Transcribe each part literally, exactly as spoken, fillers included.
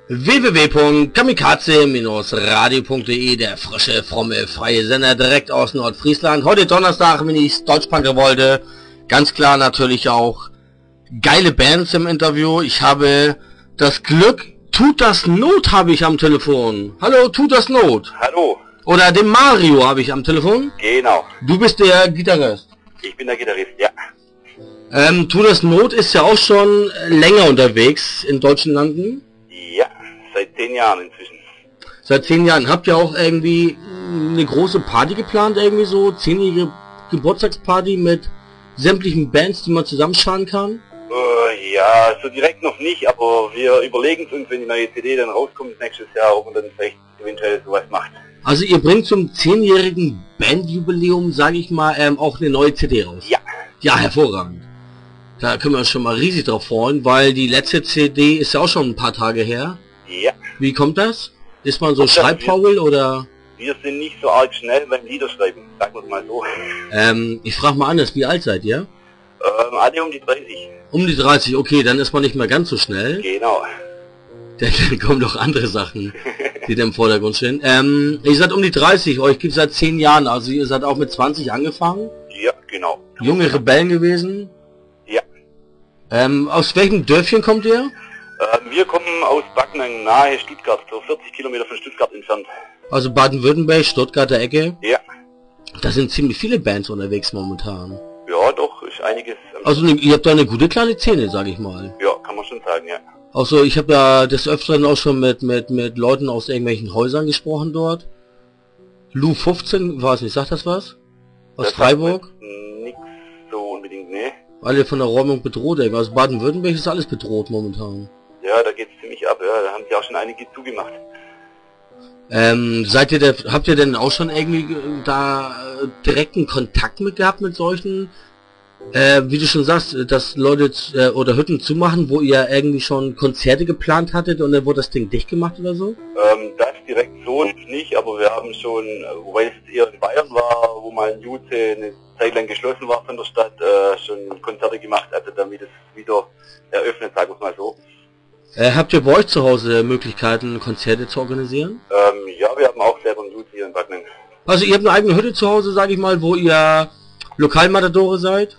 w w w punkt kamikaze radio punkt de, der frische, fromme, freie Sender direkt aus Nordfriesland. Heute Donnerstag, wenn ich Deutschpunker wollte, ganz klar natürlich auch geile Bands im Interview. Ich habe das Glück, Tut das Not habe ich am Telefon. Hallo, Tut das Not. Hallo. Oder den Mario habe ich am Telefon. Genau. Du bist der Gitarrist. Ich bin der Gitarrist, ja. Ähm, Tut das Not ist ja auch schon länger unterwegs in deutschen Landen. Ja, seit zehn Jahren inzwischen. Seit zehn Jahren. Habt ihr auch irgendwie eine große Party geplant, irgendwie so? Zehnjährige Geburtstagsparty mit sämtlichen Bands, die man zusammenscharen kann? Uh, ja, so direkt noch nicht, aber wir überlegen es uns, wenn die neue C D dann rauskommt nächstes Jahr, ob man dann vielleicht eventuell sowas macht. Also ihr bringt zum zehnjährigen Bandjubiläum, sage ich mal, ähm, auch eine neue C D raus? Ja. Ja, hervorragend. Da können wir uns schon mal riesig drauf freuen, weil die letzte C D ist ja auch schon ein paar Tage her. Ja. Wie kommt das? Ist man so schreibfaul oder? Wir sind nicht so arg schnell beim Liederschreiben, sagen wir es mal so. Ähm, ich frage mal anders, wie alt seid ihr? Ähm, alle um die dreißig. Um die dreißig, okay, dann ist man nicht mehr ganz so schnell. Genau. Denn dann kommen doch andere Sachen, die da im Vordergrund stehen. Ähm, ihr seid um die dreißig, euch gibt es seit zehn Jahren, also ihr seid auch mit zwanzig angefangen? Ja, genau. Junge Rebellen gewesen? Ja. Ähm, aus welchem Dörfchen kommt ihr? Ähm, wir kommen aus Backnang, nahe Stuttgart, so vierzig Kilometer von Stuttgart entfernt. Also Baden-Württemberg, Stuttgarter Ecke? Ja. Da sind ziemlich viele Bands unterwegs momentan. Ja, doch, ist einiges. Also ne, ihr habt da eine gute kleine Szene, sag ich mal. Ja, kann man schon sagen, ja. Also ich habe ja des Öfteren auch schon mit mit mit Leuten aus irgendwelchen Häusern gesprochen dort. Lu fünfzehn, weiß nicht, sagt das was? Aus Das Freiburg? Nix so unbedingt, ne? Alle von der Räumung bedroht, ey. Aus Baden-Württemberg ist alles bedroht momentan. Ja, da geht's ziemlich ab, ja, da haben sie auch schon einige zugemacht. Ähm, seid ihr der, habt ihr denn auch schon irgendwie äh, da äh, direkten Kontakt mit gehabt mit solchen, äh, wie du schon sagst, dass Leute äh, oder Hütten zumachen, wo ihr irgendwie schon Konzerte geplant hattet und dann wurde das Ding dicht gemacht oder so? Ähm, das direkt so nicht, aber wir haben schon, wobei es eher in Bayern war, wo mal ein Jute eine Zeit lang geschlossen war von der Stadt, äh, schon Konzerte gemacht, also damit es wieder eröffnet, sagen wir es mal so. Äh, habt ihr bei euch zu Hause Möglichkeiten, Konzerte zu organisieren? Ähm, ja, wir haben auch selber einen Jute hier in Backnang. Also ihr habt eine eigene Hütte zu Hause, sage ich mal, wo ihr Lokalmatadore seid?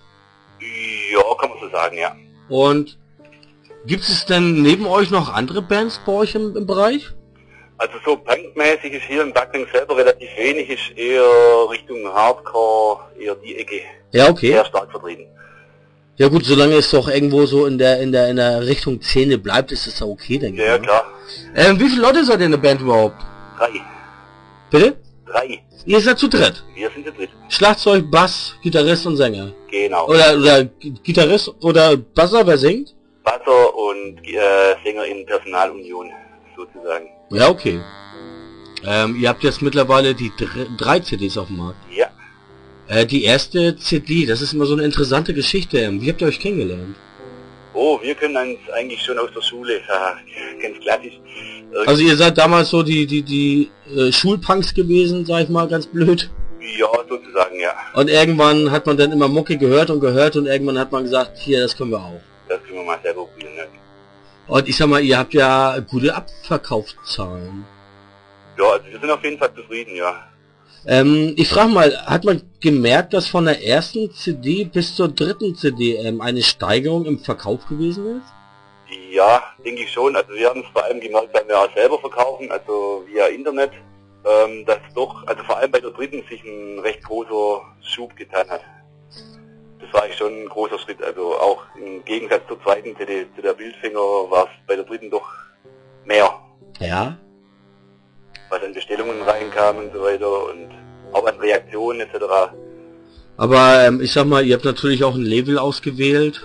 Ja, kann man so sagen, ja. Und gibt es denn neben euch noch andere Bands bei euch im, im Bereich? Also so punkmäßig ist hier in Backnang selber relativ wenig, ist eher Richtung Hardcore, eher die Ecke. Ja, okay. Sehr stark vertreten. Ja gut, solange es doch irgendwo so in der in der in der Richtung Szene bleibt, ist es ja okay, denke ich. Ja, ja, klar. Ähm, wie viele Leute seid ihr in der Band überhaupt? Drei. Bitte? Drei. Ihr seid zu dritt? Wir sind zu dritt. Schlagzeug, Bass, Gitarrist und Sänger. Genau. Oder oder Gitarrist oder Basser, wer singt? Basser und äh, Sänger in Personalunion, sozusagen. Ja, okay. Ähm, ihr habt jetzt mittlerweile die dr drei C Ds auf dem Markt. Ja. Äh, die erste C D, das ist immer so eine interessante Geschichte. Wie habt ihr euch kennengelernt? Oh, wir können uns eigentlich schon aus der Schule, ja, ganz klassisch. Irgend Also ihr seid damals so die die die äh, Schulpunks gewesen, sag ich mal, ganz blöd. Ja, sozusagen, ja. Und irgendwann hat man dann immer Mucke gehört und gehört und irgendwann hat man gesagt, hier, das können wir auch. Das können wir mal selber probieren, ja. Und ich sag mal, ihr habt ja gute Abverkaufszahlen. Ja, also wir sind auf jeden Fall zufrieden, ja. Ähm, ich frage mal, hat man gemerkt, dass von der ersten C D bis zur dritten C D ähm, eine Steigerung im Verkauf gewesen ist? Ja, denke ich schon. Also wir haben es vor allem gemerkt, weil wir auch selber verkaufen, also via Internet, ähm, dass doch, also vor allem bei der dritten sich ein recht großer Schub getan hat. Das war eigentlich schon ein großer Schritt, also auch im Gegensatz zur zweiten C D, zu der Bildfänger, war es bei der dritten doch mehr. Ja. Was an Bestellungen reinkamen und so weiter und auch an Reaktionen et cetera. Aber ähm, ich sag mal, ihr habt natürlich auch ein Label ausgewählt,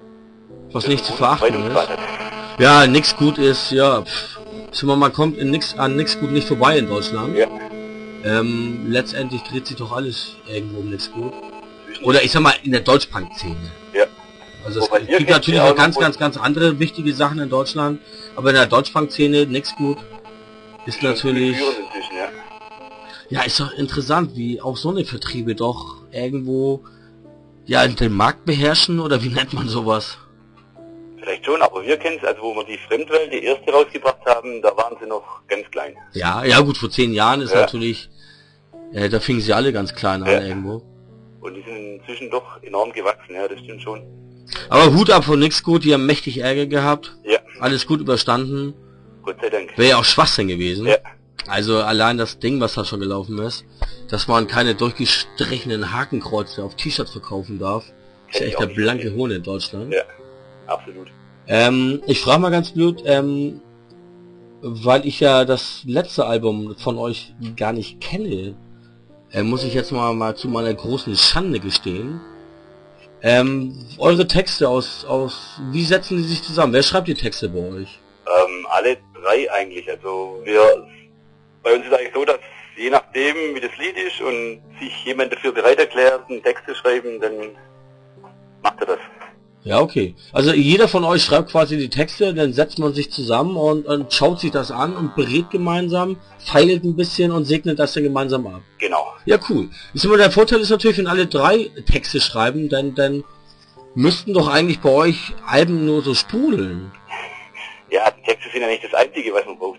was nicht zu verachten ist. Ja, nix gut ist, ja, pff, ich sag mal, man kommt in nix, an nix gut nicht vorbei in Deutschland. Ja. Ähm, letztendlich dreht sich doch alles irgendwo um nix gut. Oder ich sag mal, in der Deutschpunk-Szene. Ja. Also es gibt natürlich auch ganz, ganz, ganz andere wichtige Sachen in Deutschland, aber in der Deutschpunk-Szene nix gut. Ist natürlich, ja. ja, ist doch interessant, wie auch so eine Vertriebe doch irgendwo, ja, den Markt beherrschen, oder wie nennt man sowas? Vielleicht schon, aber aber wir kennen es, also wo wir die Fremdwelt, die erste rausgebracht haben, da waren sie noch ganz klein. Ja, ja gut, vor zehn Jahren ist ja. natürlich, äh, da fingen sie alle ganz klein an ja. irgendwo. Und die sind inzwischen doch enorm gewachsen, ja, das stimmt schon. Aber Hut ab von nix gut, die haben mächtig Ärger gehabt. Ja. Alles gut überstanden. Gott sei Dank. Wäre ja auch Schwachsinn gewesen. Ja. Also allein das Ding, was da schon gelaufen ist, dass man keine durchgestrichenen Hakenkreuze auf T-Shirts verkaufen darf, ist ja echt der blanke Hohn in Deutschland. Ja, absolut. Ähm, ich frage mal ganz blöd, ähm, weil ich ja das letzte Album von euch gar nicht kenne, äh, muss ich jetzt mal, mal zu meiner großen Schande gestehen. Ähm, eure Texte aus, aus, wie setzen die sich zusammen? Wer schreibt die Texte bei euch? Ähm, alle drei eigentlich. Also wir, bei uns ist eigentlich so, dass je nachdem, wie das Lied ist und sich jemand dafür bereit erklärt, einen Text zu schreiben, dann macht er das. Ja, okay. Also jeder von euch schreibt quasi die Texte, dann setzt man sich zusammen und, und schaut sich das an und berät gemeinsam, feilt ein bisschen und segnet das dann gemeinsam ab. Genau. Ja, cool. Ist immer der Vorteil ist natürlich, wenn alle drei Texte schreiben, dann, dann müssten doch eigentlich bei euch Alben nur so sprudeln. Ja, die Texte sind ja nicht das Einzige, was man braucht.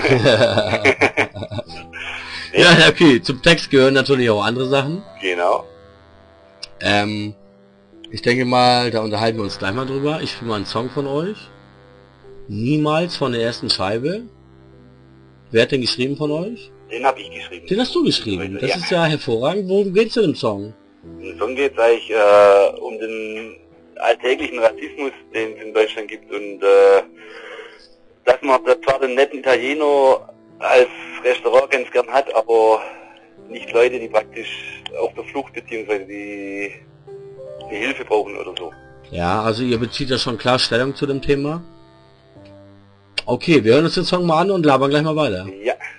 Ja, okay. Zum Text gehören natürlich auch andere Sachen. Genau. Ähm, ich denke mal, da unterhalten wir uns gleich mal drüber. Ich spiele mal einen Song von euch. Niemals von der ersten Scheibe. Wer hat den geschrieben von euch? Den habe ich geschrieben. Den hast du geschrieben. Das ja. ist ja hervorragend. Worum geht's in dem Song? Im Song geht es eigentlich äh, um den alltäglichen Rassismus, den es in Deutschland gibt und äh, dass man zwar den netten Italiener als Restaurant ganz gern hat, aber nicht Leute, die praktisch auf der Flucht bzw. die, die Hilfe brauchen oder so. Ja, also ihr bezieht ja schon klar Stellung zu dem Thema. Okay, wir hören uns den Song mal an und labern gleich mal weiter. Ja.